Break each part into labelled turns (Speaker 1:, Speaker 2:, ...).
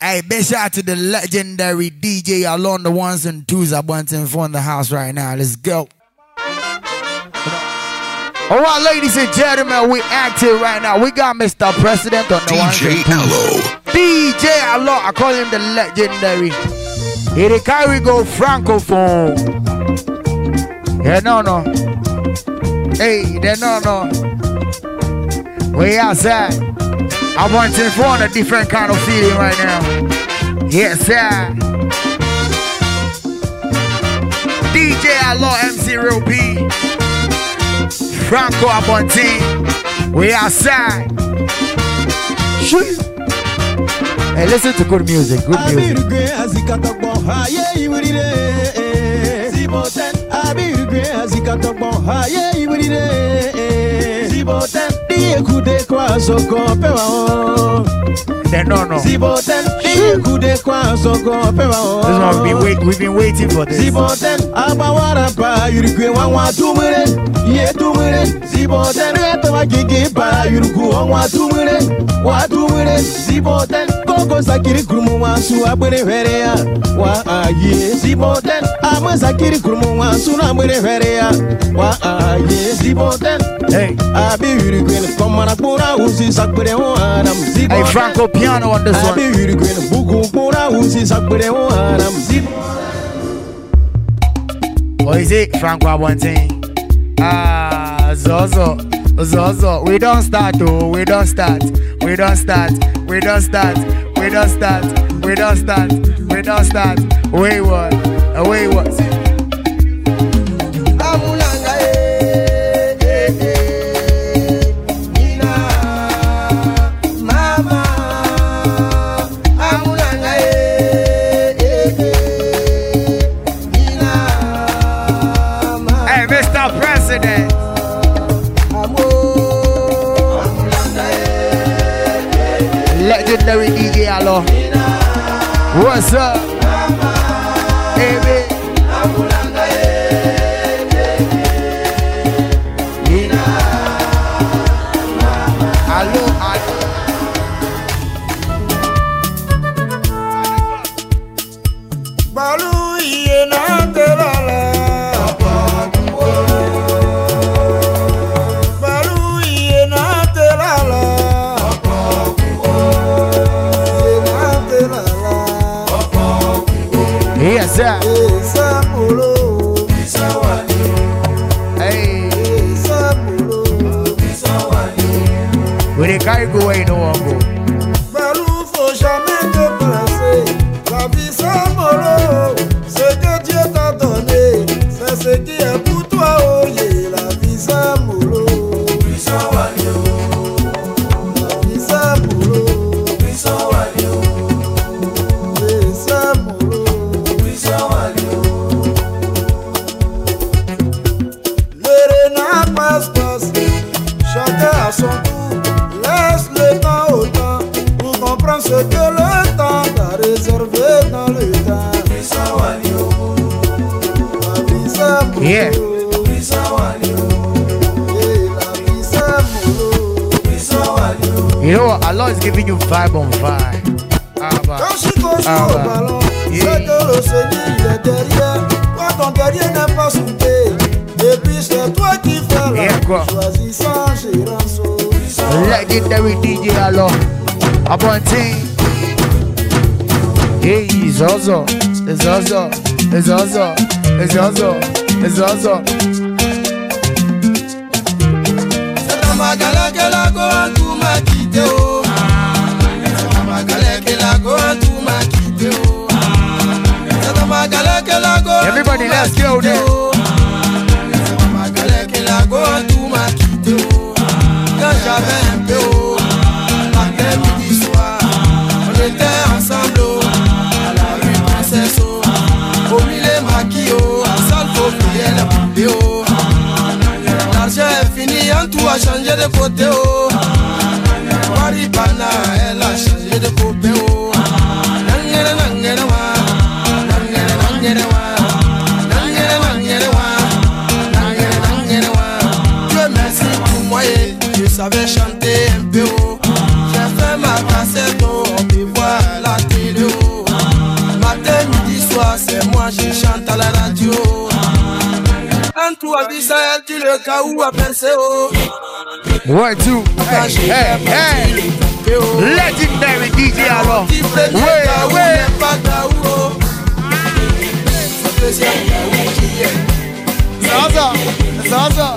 Speaker 1: Hey, big shout out to the legendary DJ along the ones and twos I want in front of the house right now. Let's go. All right, ladies and gentlemen, we active right now. We got Mr. President on the ones and twos. DJ Allo, I call him the legendary. Here carry go francophone. Yeah, no. Hey, no. We outside. I want to phone a different kind of feeling right now. Yes, sir. DJ Allo, MC Real P, Franco Abontin. We outside. Hey, listen to good music. Good music. No. This one we've been waiting for this. Hey, Franco piano on this one. What is it, Franco Abontin? Zozo. We don't start, though. We don't start. Wait, what? Legendary DJ Allo. What's up? Baby. Allo. Balu yena telala. Balu yena telala. Yes, sir. Hey. We dey carry go where you no wan go.
Speaker 2: Balou, faut jamais te placer. La vie sans mollo, ce que Dieu t'a donné, c'est ce qui est pour toi, oh yeah. La vie sans mollo, la vie sans mollo. Chacun à son tour, laisse le temps au temps pour comprendre ce que le temps t'a réservé dans le temps. La vie c'est mollo.
Speaker 1: Yeah. You know what? Allah is giving you vibe on vibe.
Speaker 2: Quand je coche au ballon, c'est que le Seigneur est derrière. Quand ton derrière n'est pas soudé, et puis c'est toi qui fais la choisis sans géranceau.
Speaker 1: Legendary DJ Allo. Abontin. Hey, Zozo.
Speaker 2: C'est ta magala que la goa tout m'a quitté, oh. C'est ta magala que la goa tout m'a quitté, oh. C'est ta magala que la goa.
Speaker 1: Everybody, let's go there.
Speaker 2: C'est ta magala que la goa tout m'a quitté, oh. Quand j'avais un peu, oh, matin, midi, soir, on était ensemble, oh, à la rue Princesse, oh, au milieu maquillot, à salle faut payer la poupée, oh. L'argent est fini, en tout a changé de côté, oh. Waribana, elle a changé de côté, oh. Dieu merci pour moi, je savais chanter un peu, oh. J'ai fait ma cassette, oh, on peut voir la télé. le cas où à penser oh.
Speaker 1: 1, 2, hey. Legendary DJ alors. Ouais. Zaza.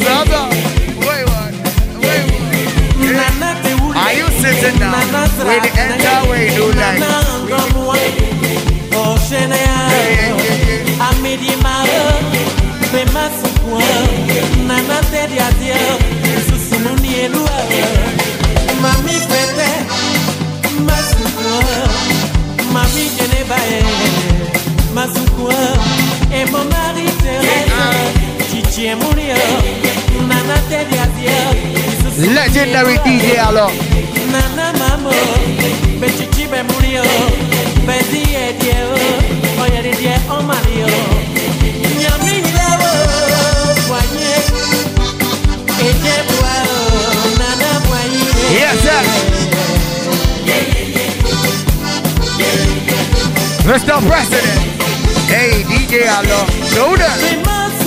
Speaker 1: Wait. Are you sitting down with the entire way do like?
Speaker 2: Mami fete, mami Masukwa, et mon mari Thérèse, Titi Mouria, Nana Tedia,
Speaker 1: Legendary DJ alors.
Speaker 2: Nana Mamo, Betiti Mouria, Bedi Edio, Oya Edia, O Mario, Yami Lao, Poigné, et Debois, Nana Poigné.
Speaker 1: Yes, sir. Mr. President. Hey, DJ alors. Show them.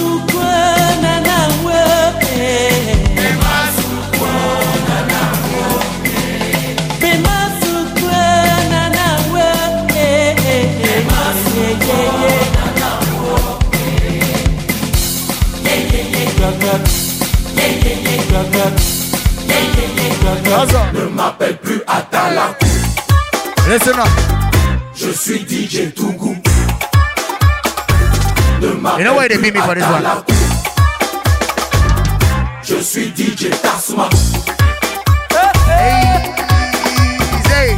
Speaker 3: Ne m'appelle plus Atala.
Speaker 1: Listen up.
Speaker 3: Je suis DJ Tougou.
Speaker 1: You know why they beat me for this one?
Speaker 3: Je suis DJ Tasma.
Speaker 1: Hey.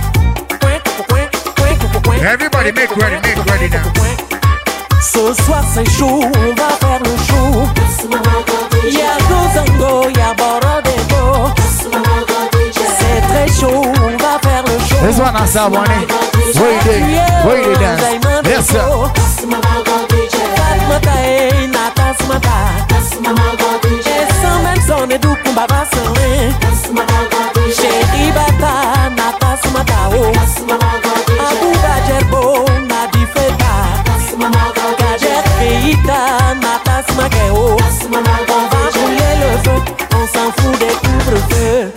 Speaker 1: Everybody make ready now.
Speaker 2: Ce soir c'est chaud, on va faire le show. Y'a Gozango, y'a Borodebo. C'est très chaud, on va faire le show.
Speaker 1: This one I saw one. Where you dance? Yes sir.
Speaker 2: Et sans même son édou kumba va sonner. Chez Ibata, Nata Sumatao. Abouba Djerbo, Nadi Feta. Kajet Feita, Nata Sumakeo. On va brûler le feu, on s'en fout des couvre-feux.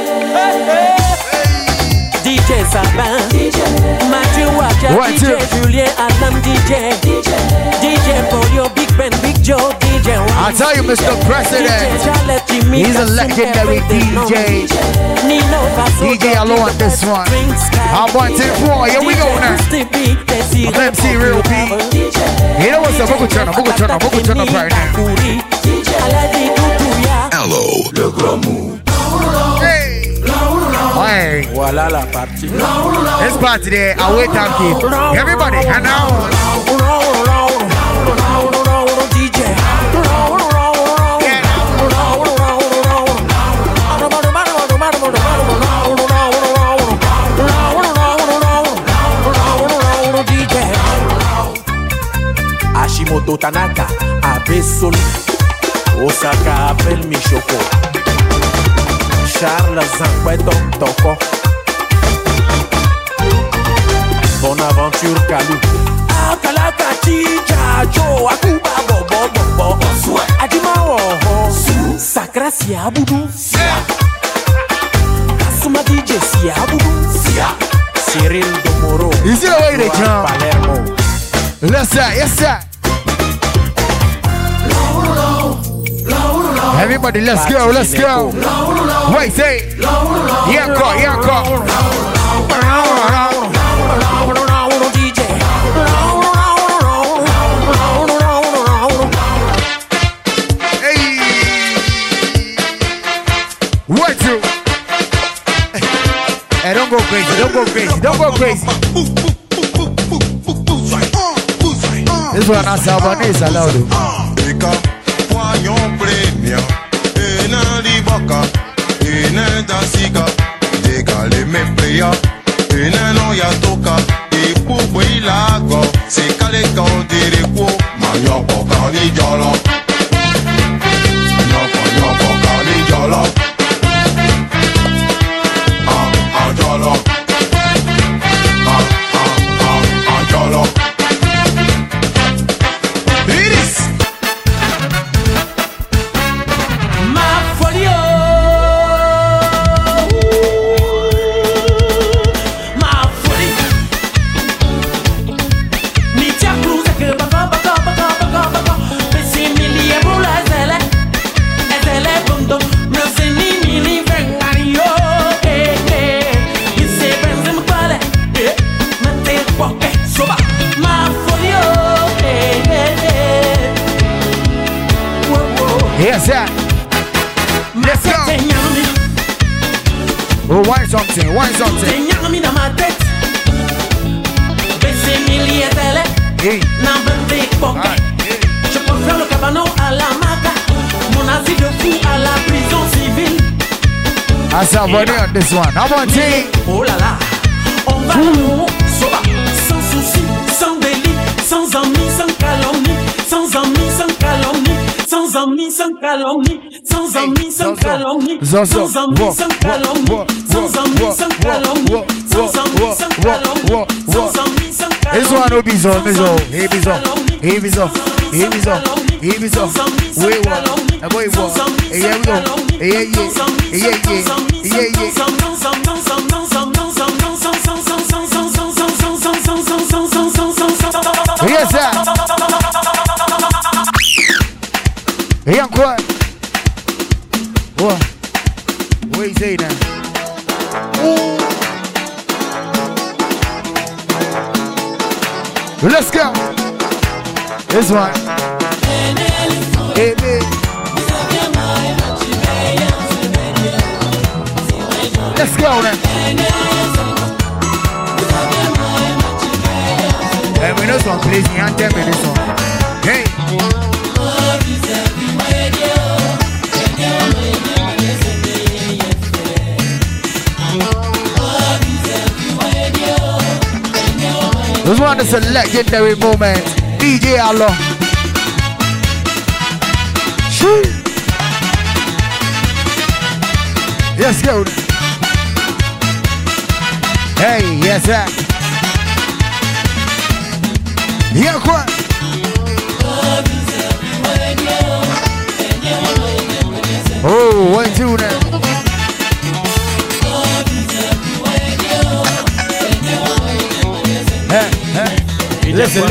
Speaker 2: DJ Sabin, Mathieu Wacha, DJ Julien Adam, DJ Polio, Big Ben, Big Joe, DJ Wayne.
Speaker 1: I'll tell you, Mr. President, he's a legendary DJ. DJ Allo on this one. How about it? Here we go now. MC Real P. You know what's up? We'll turn up right now.
Speaker 3: Allo, le gros mou.
Speaker 1: Hey.
Speaker 2: Voilà la partie.
Speaker 1: This party there, I wait and keep. Everybody, and now.
Speaker 2: DJ. Hashimoto Tanaka, Abesol, Osaka, appelle Michoko. Charles Zankweton Toko. Bonaventure Kalou. Akalaka Chicha Jo Akuba Bobo Adima Oho Sakra Siabudu Kasuma DJ Siabudu Cyril Domoro.
Speaker 1: You see the way they jump?
Speaker 2: Palermo.
Speaker 1: Yes sir. Everybody, let's go. Wait, say. Yeah, go. Hey. What you? Hey, don't go crazy. This one I saw on this allowed.
Speaker 4: Voyons premia, ena libaka, ena dasika, degale me playa, ena no ya toka, ipu builago, se kale kaudireko, manyopo kali jolo, nyoko kali jolo, jolo, jolo.
Speaker 1: Yes, sir. Let's go. Oh, why something? Why something? Hey.
Speaker 5: Je peux faire le cabanon à la maca. Mon asile de fou à la prison civile.
Speaker 1: I saw money on this one. How about you?
Speaker 5: Oh là là, on va soba, sans souci, sans délit, sans amis, sans calomnie, sans amis, sans calomnie, sans amis, sans calomnie, sans amis, sans calomnie, sans amis, sans calomnie, sans amis, sans calomnie, sans amis, sans calomnie, sans amis, sans calomnie.
Speaker 1: This one will be so, here be so, here be so, here be so, here be so. Wait one, boy one. Here we go. Yeah. Yes, sir. Here quoi? What? What you say now? Let's go. This one. Hey, hey. Let's go then. And we know some place you can't tell me this one. Hey. This one is a legendary moment. DJ Allah. Shoo. Let's go. Hey, yes, sir. Yeah, quoi? Oh, 1, 2 now. Hey. Listen.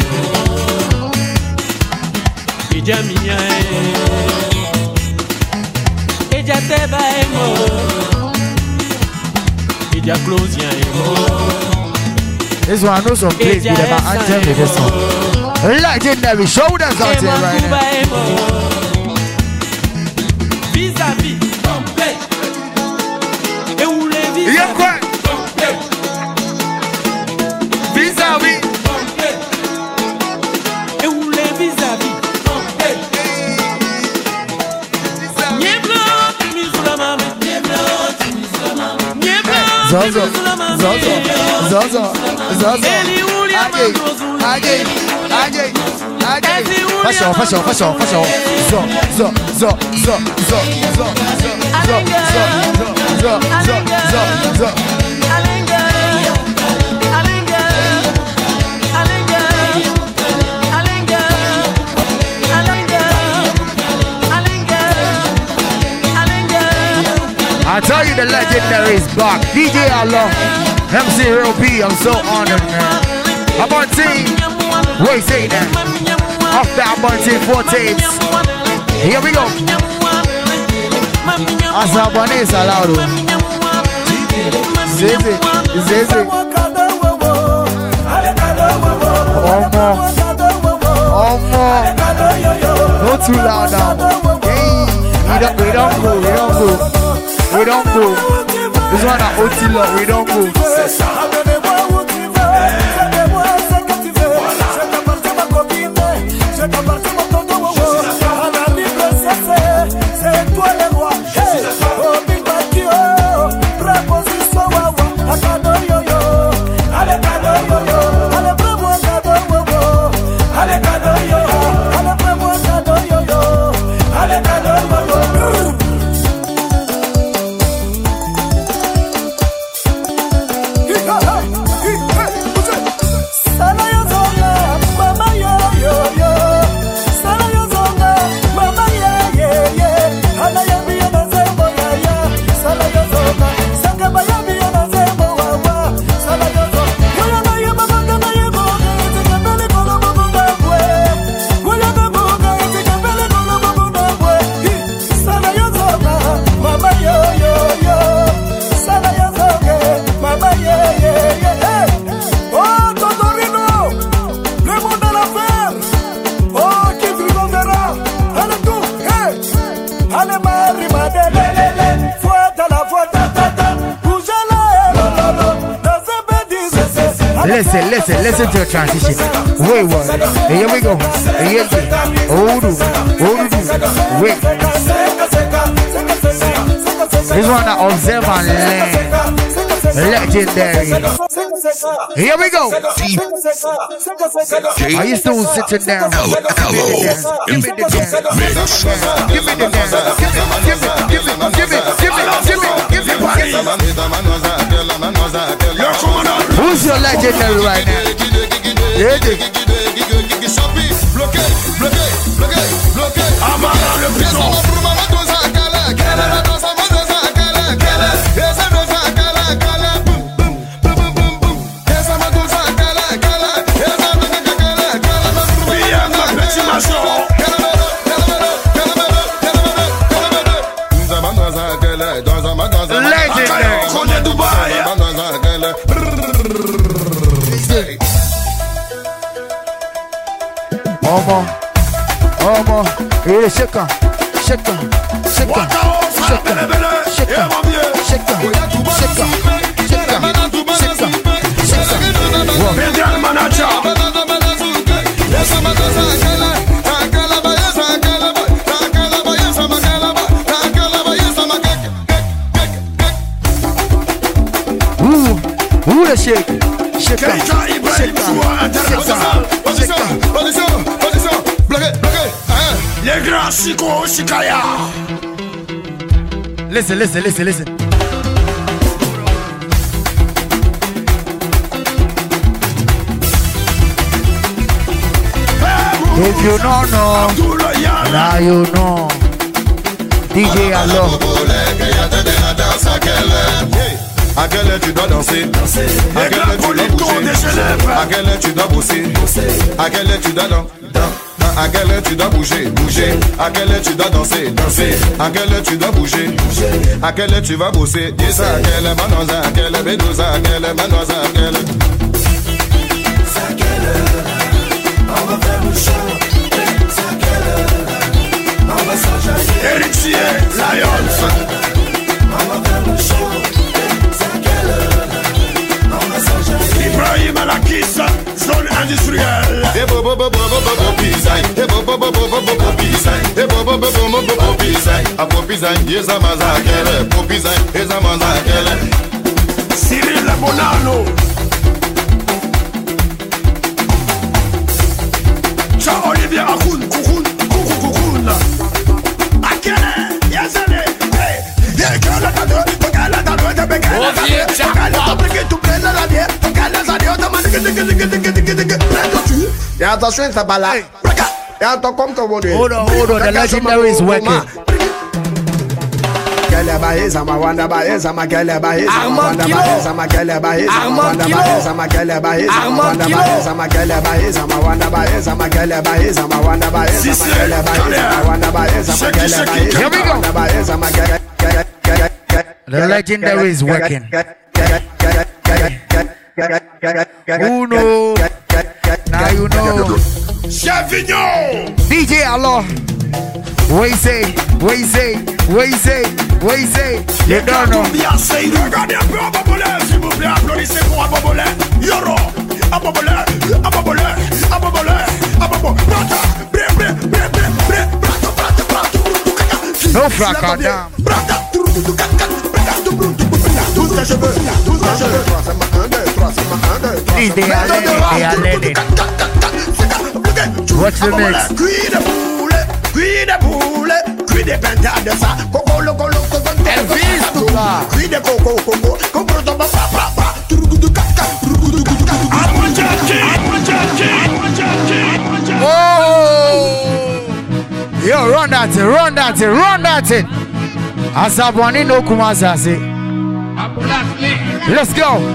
Speaker 1: This one I know some place with my anthem with this song. Legendary shoulders out here right now.
Speaker 5: Vis-à-vis, et où les vis-à-vis?
Speaker 1: Yeah, quoi? Vis-à-vis.
Speaker 5: Et où les vis-à-vis?
Speaker 1: Zozo. Fashion. I tell you the legendary is back. DJ Allah, MC Real B, I'm so honored, man. Abonte, what you say that? After Abonte 4 tapes. Here we go. As Abonte is allowed. Zizi. Omo. Not too loud now. Hey, we don't go. We don't go. This one at Otilo, we don't go.
Speaker 2: C'est ça. C'est toi le roi.
Speaker 1: Listen to the transition. Wait, what? Here we go. Here we go. Wait. This one I observe and learn. Legendary. Here we go. Are you still sitting down? Give me the dance. Give me the dance. Who's your legendary right now? Omo, really shake on. Ooh, the shake on.
Speaker 6: Les grands Chico Chikaya.
Speaker 1: Listen. If you don't know, now you know. DJ Allo.
Speaker 4: À quelle heure tu dois danser? À quelle heure tu dois bouger? À quelle heure tu dois bosser? À quelle heure tu dois à quelle heure tu dois bouger? À quelle heure tu dois danser? À quelle heure tu dois bouger? À quelle heure tu vas bosser? Dis ça, à quelle heure manoisa? À quelle heure bédouza? À quelle heure manoisa? À quelle heure?
Speaker 2: C'est à quelle heure on va faire le show? C'est à quelle heure on va s'enjailler?
Speaker 6: Héritier, Lions.
Speaker 2: On va faire le show. C'est à quelle heure on va s'enjailler?
Speaker 6: Ibrahim Alakis, zone industrielle.
Speaker 4: Et bobo bobo bobo pisai. Et bobo bobo bobo pisai. Et bobo bobo bobo pisai. A popisai, yesa mazakele. Popisai, yesa mazakele.
Speaker 6: Cyril Bonano. Jean Olivier Akoun, Koukoun. Akele, Yazane. Hey, girl, I do it.
Speaker 2: Et attention, ça va là. Et attends, comme ton bonheur.
Speaker 1: Hold on, the legendary is working. Here we go. The legendary is working. Who know? Now you know.
Speaker 6: Chavignon.
Speaker 1: DJ Allo. What you say? You don't know.
Speaker 6: Regardez un peu un bobolé, s'il vous plaît, applaudissez pour un bobolé. Yoro, un bobolé.
Speaker 1: No fracas down. They are letting. What's the next?
Speaker 6: Cuit de boule, cuit de pentade de ça. Coco, loco,
Speaker 1: Elvis, tout là.
Speaker 6: cuit de coco, coco, tomba, papa.
Speaker 1: Oh! Yo, run that thing. Asabwani no Kumazasi. Let's go.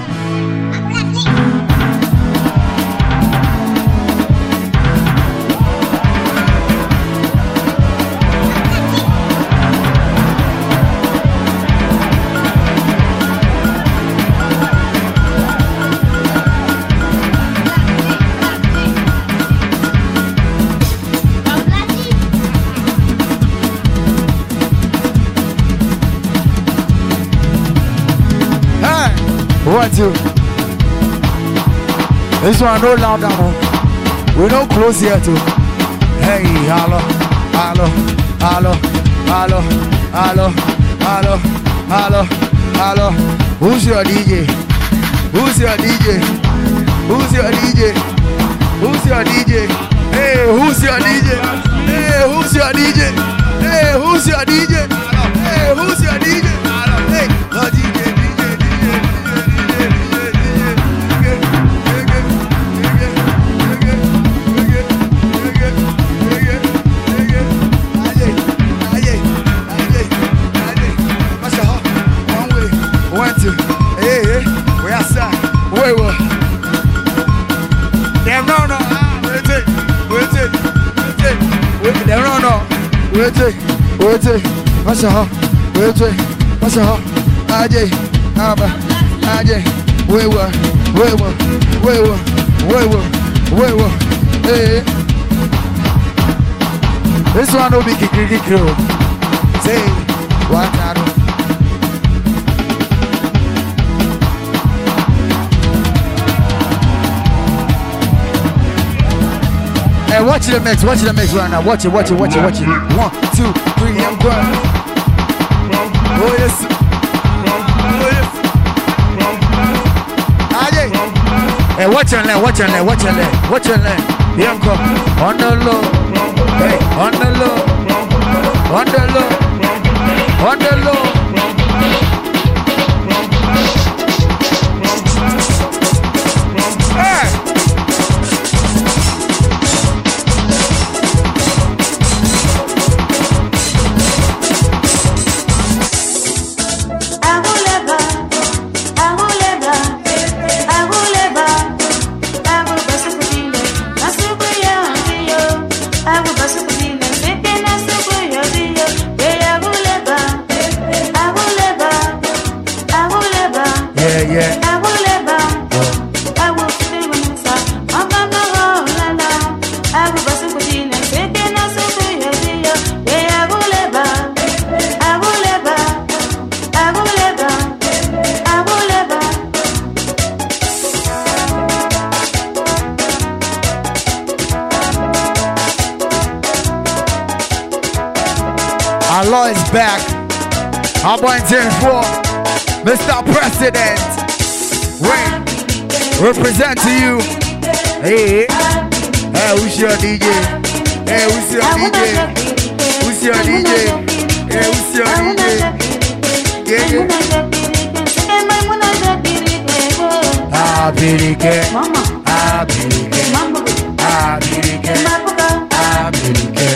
Speaker 1: One, two. This one no loud down. We no close here too. Hey, hello, hello, hello, hello, hello, hello, hello, hello. Who's your DJ? Who's your DJ? Who's your DJ? Who's your DJ? Hey, who's your DJ? Hey, who's your DJ? Hey, who's your DJ? Hey, who's your DJ? Hey, no DJ, Wait, Masha, wait, Masha, AJ, Abba, AJ, wait, hey. This one will be Kiki Crew. Say, what I do. Hey, watch the mix right now. Watch it. 1, 2, 3, I'm going. Oh yes. Hey, watch your lane. Here come. On the low. Hey, on the low. Hey. Allah is back. I'm going to for Mr. President. Wait, represent to you. Hey, who's your DJ? Hey, who's your DJ? Who's your DJ? Hey, who's your DJ? Yeah. Abirike, Abirike, Abirike, Abirike.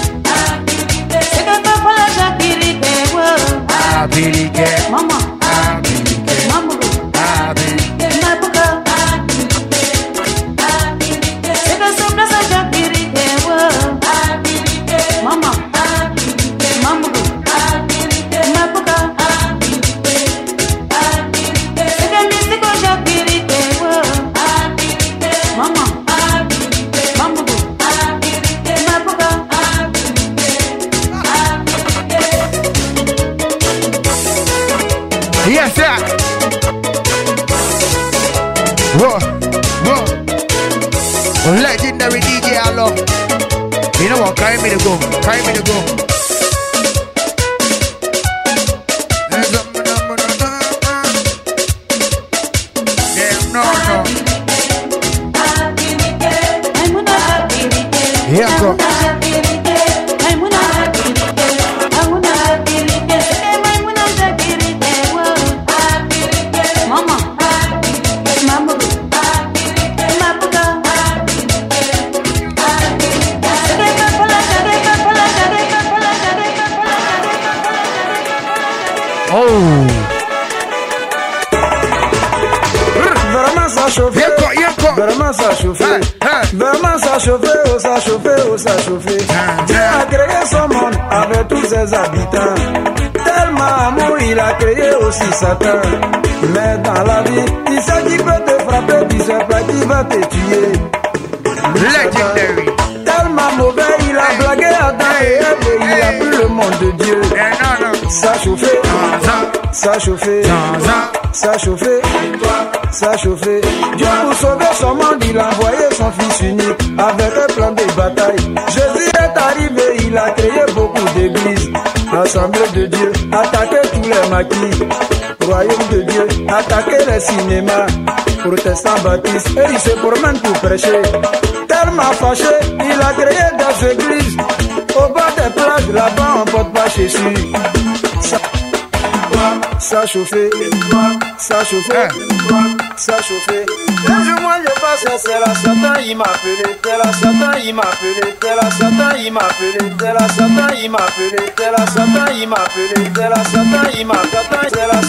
Speaker 1: Abirike, Mama, Abirike, Mama, Abirike, Mabuka, Abirike, Mama, Abirike, Mama, Abirike, Mabuka, Mama, yes, sir. Whoa. Legendary DJ Allo. You know what? Carry me to go. No. Here go.
Speaker 2: Vraiment ça chauffer, vraiment ça chauffer. Dieu a créé son monde avec tous ses habitants. Tellement amour il a créé aussi Satan. Mais dans la vie, il sait qu'il peut te frapper, il sait pas qu'il va te tuer.
Speaker 1: Legendary.
Speaker 2: Tellement mauvais, il a blagué Adam et Ève et il a pris le monde de Dieu. Ça chauffait, ça chauffait, ça chauffait, ça chauffait. Dieu pour sauver son monde,
Speaker 7: il a envoyé son fils unique avec un plan de bataille. Jésus est arrivé, il a créé beaucoup d'églises. Assemblée de Dieu, attaquer tous les maquis. Royaume de Dieu, attaquer les cinémas. Protestants baptistes, et il se promène pour prêcher. Tellement fâché, il a créé des églises. Au bord des plages, là-bas on porte pas Jésus. Ça chauffait, ça chauffait, ça chauffait. Un jour moi je passe, c'est la Satan, il m'a appelé. C'est la Satan, il m'a appelé. C'est la Satan, il m'a appelé. C'est la Satan, il m'a appelé. C'est la Satan, il m'a appelé. C'est la Satan, il m'a appelé. C'est la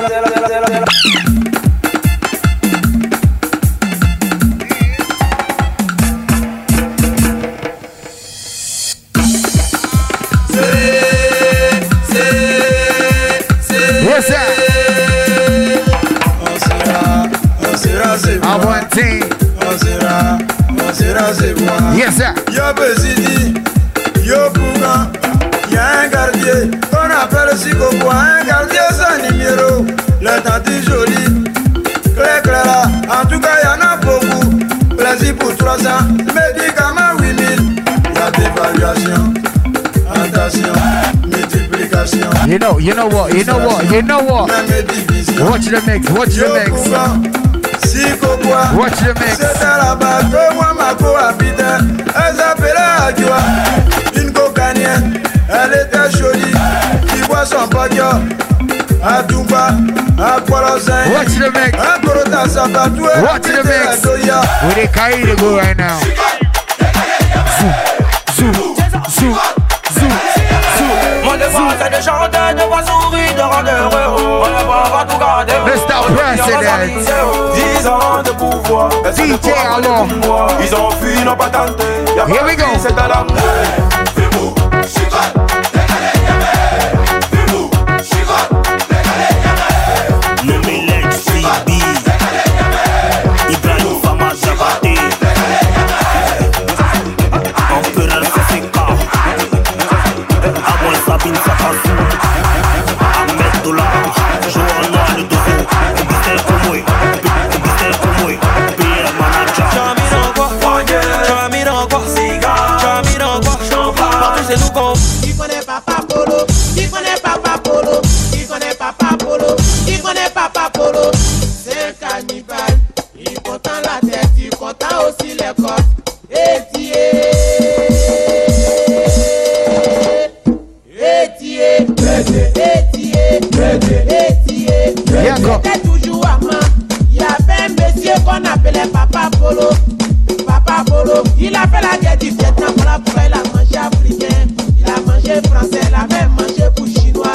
Speaker 1: What's that? I want team. Yes, sir.
Speaker 7: Yo Besidi, yo Pouga, y'a un gardien qu'on appelle Sikobo, un gardien sans numéro. Le temps est joli, clair là. En tout cas, y'en a beaucoup. Plaisir pour 300, médicaments 8000. Y'a dévaluation, attention, multiplication.
Speaker 1: You know what? Watch the mix, watch the mix. Watch the mix.
Speaker 7: C'était là-bas que moi ma cohabitait. Elle s'appelait Adjoa, une cocanienne. Elle était jolie, qui voit son pognon. À Touba, à Polosin.
Speaker 1: Watch the mix.
Speaker 7: À Korota Sabatou.
Speaker 1: Watch the mix. We dey carry the go right now. Zou.
Speaker 2: Mon devoir c'est de chanter, de voir sourire, de rendre heureux. On ne va tout garder.
Speaker 1: Mr. President.
Speaker 2: 10 ans de pouvoir.
Speaker 1: DJ alors.
Speaker 2: Ils ont fui, n'ont pas tenté.
Speaker 1: Here we go.
Speaker 2: C'est à la
Speaker 8: Qui connaît Papa Polo, qui connaît Papa Polo, qui connaît Papa Polo, qui connaît Papa Polo. C'est un cannibale, il content la tête, il content aussi les côtes. C'était toujours à main. Il y avait un monsieur qu'on appelait Papa Polo. Papa Polo, il a fait la guerre du Vietnam, voilà pourquoi il a mangé africain. Il a mangé français, il a même mangé pour chinois.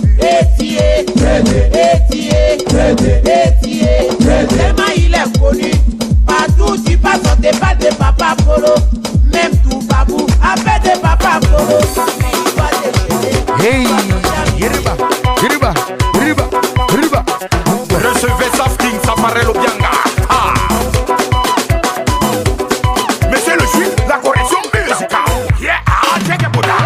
Speaker 8: Tellement il est connu. Partout tu passes, on te parle de Papa Polo. Même tout babou appelle de Papa Polo.
Speaker 1: Hey, Yeriba.
Speaker 6: Recevez Safking, Safarel Obianga. Mais c'est le juif, la correction musicale. Yeah, check it out.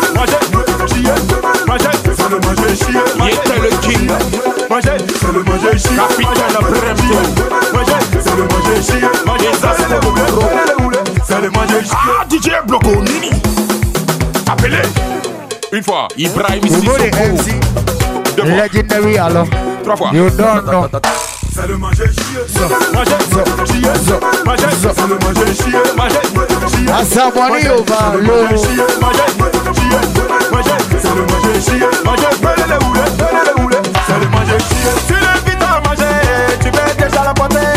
Speaker 6: Manger, c'est le manger chier. Il était le king. Manger, c'est le manger chier. Capitaine Bremto. Manger, c'est le manger chier. Manger, ça c'est le c'est le manger chier. Ah, DJ Bloco Nini. Appelez. Une fois, Ibrahim Sissoko.
Speaker 1: Legendary alors.
Speaker 6: 3 fois.
Speaker 1: You don't know.
Speaker 6: C'est le manger chier. Manger, c'est le manger chier. Manger,
Speaker 1: Asabani over low.
Speaker 6: c'est le manger chier. Manger, c'est le manger chier. Tu l'invites à manger, tu mets déjà la portée.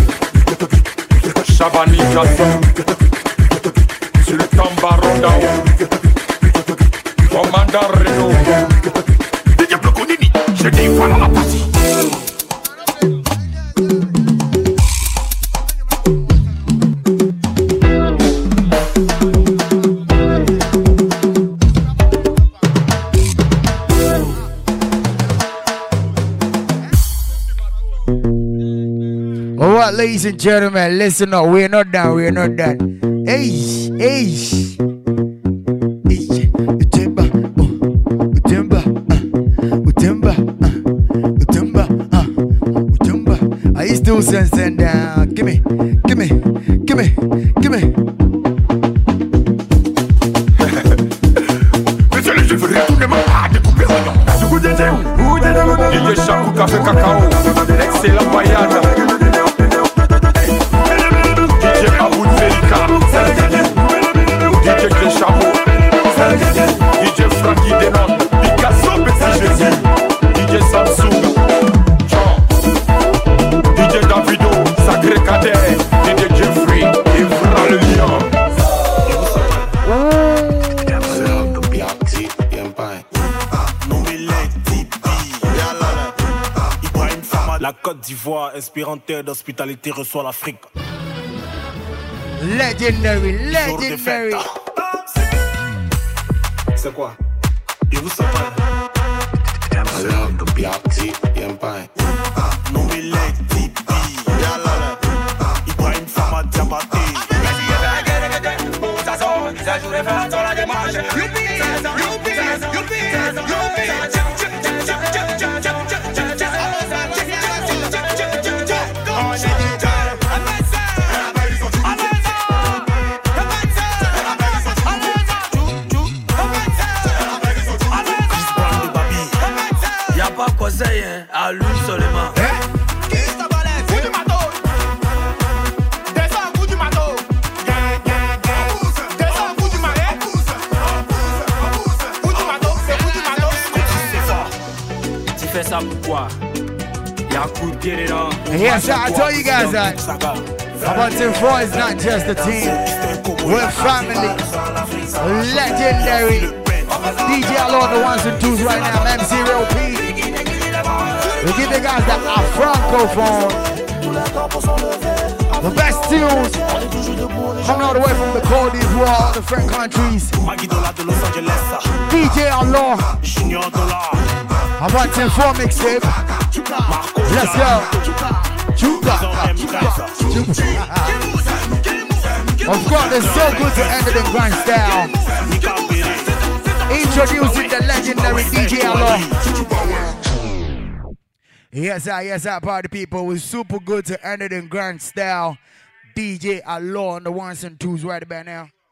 Speaker 6: Chabani Jasson, Sultan Baronda, Commandant Renault. DJ Bloco Nini, je dis voilà la partie.
Speaker 1: All right, ladies and gentlemen, listen up. We're not done. Hey. Utemba. I used to nuisance and gimme.
Speaker 6: Monsieur le juge, retournez-moi à découper l'oignon. DJ Chakou Café Cacao, excellent voyage. DJ Aboud Felika, DJ Cléchamo, DJ Frankie Denon, Picasso Petit Jésus, DJ Samsung, DJ Davido, Sacré Cadet, DJ Jeffrey, Evra le Lion.
Speaker 9: La Côte d'Ivoire, inspirant terre d'hospitalité, reçoit l'Afrique.
Speaker 1: Legendary.
Speaker 9: C'est quoi? Et vous savez Ibrahim Fama Diabaté.
Speaker 10: À lui seulement. Tu fais ça pourquoi? Y'a coup de guerre là.
Speaker 1: Yes, I told you guys that. Abontin 4 is not just a team. We're family. Legendary. DJ Alone, the ones and twos right now. MC Real P. We give the guys the Francophone. The best tunes coming all the way from the Côte d'Ivoire, different countries. DJ Allah. Abontin 4 mixtape. Let's go. Of course, it's so good to end it in grand style. Introducing the legendary DJ Allah. Yes, sir, party people. It was super good to end it in grand style. DJ Allah on the ones and twos right about now.